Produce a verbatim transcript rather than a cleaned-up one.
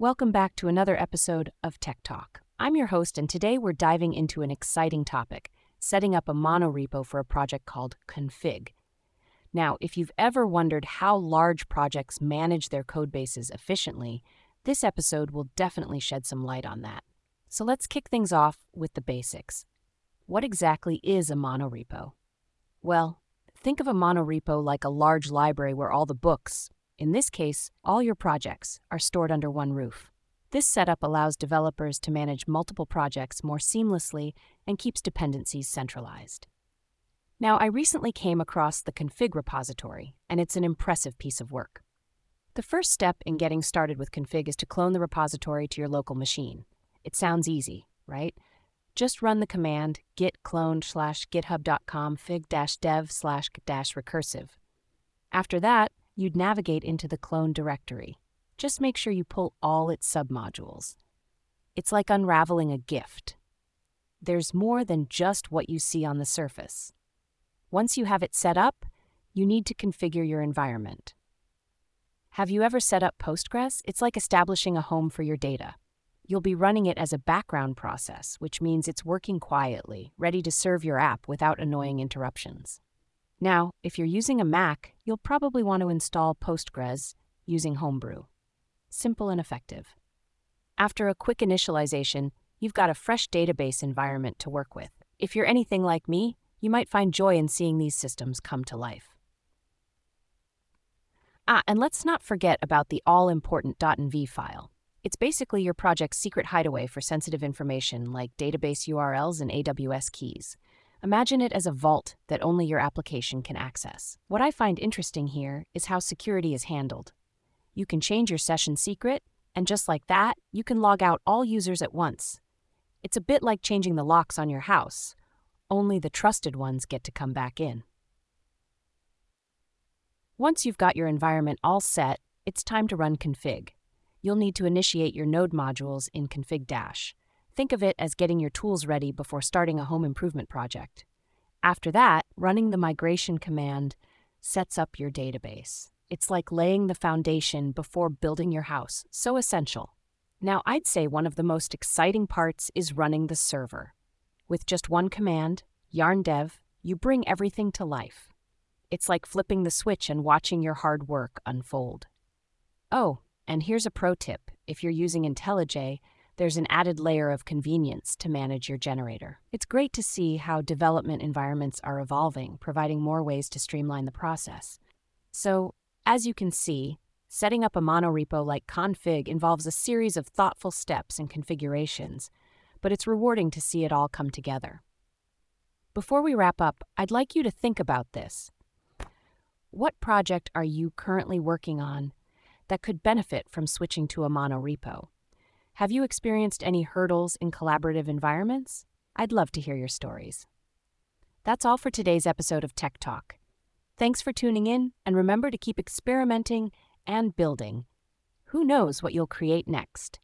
Welcome back to another episode of Tech Talk. I'm your host, and today we're diving into an exciting topic, setting up a monorepo for a project called Config. Now, if you've ever wondered how large projects manage their codebases efficiently, this episode will definitely shed some light on that. So let's kick things off with the basics. What exactly is a monorepo? Well, think of a monorepo like a large library where all the books, in this case, all your projects, are stored under one roof. This setup allows developers to manage multiple projects more seamlessly and keeps dependencies centralized. Now, I recently came across the Config repository, and it's an impressive piece of work. The first step in getting started with Config is to clone the repository to your local machine. It sounds easy, right? Just run the command git clone slash github.com fig dash dev slash dash recursive. After that, you'd navigate into the clone directory. Just make sure you pull all its submodules. It's like unraveling a gift. There's more than just what you see on the surface. Once you have it set up, you need to configure your environment. Have you ever set up Postgres? It's like establishing a home for your data. You'll be running it as a background process, which means it's working quietly, ready to serve your app without annoying interruptions. Now, if you're using a Mac, you'll probably want to install Postgres using Homebrew. Simple and effective. After a quick initialization, you've got a fresh database environment to work with. If you're anything like me, you might find joy in seeing these systems come to life. Ah, and let's not forget about the all-important .env file. It's basically your project's secret hideaway for sensitive information like database U R Ls and A W S keys. Imagine it as a vault that only your application can access. What I find interesting here is how security is handled. You can change your session secret, and just like that, you can log out all users at once. It's a bit like changing the locks on your house. Only the trusted ones get to come back in. Once you've got your environment all set, it's time to run config. You'll need to initiate your node modules in config dash. Think of it as getting your tools ready before starting a home improvement project. After that, running the migration command sets up your database. It's like laying the foundation before building your house, so essential. Now, I'd say one of the most exciting parts is running the server. With just one command, yarn dev, you bring everything to life. It's like flipping the switch and watching your hard work unfold. Oh, and here's a pro tip. If you're using IntelliJ, there's an added layer of convenience to manage your generator. It's great to see how development environments are evolving, providing more ways to streamline the process. So, as you can see, setting up a monorepo like Config involves a series of thoughtful steps and configurations, but it's rewarding to see it all come together. Before we wrap up, I'd like you to think about this. What project are you currently working on that could benefit from switching to a monorepo? Have you experienced any hurdles in collaborative environments? I'd love to hear your stories. That's all for today's episode of Tech Talk. Thanks for tuning in, and remember to keep experimenting and building. Who knows what you'll create next?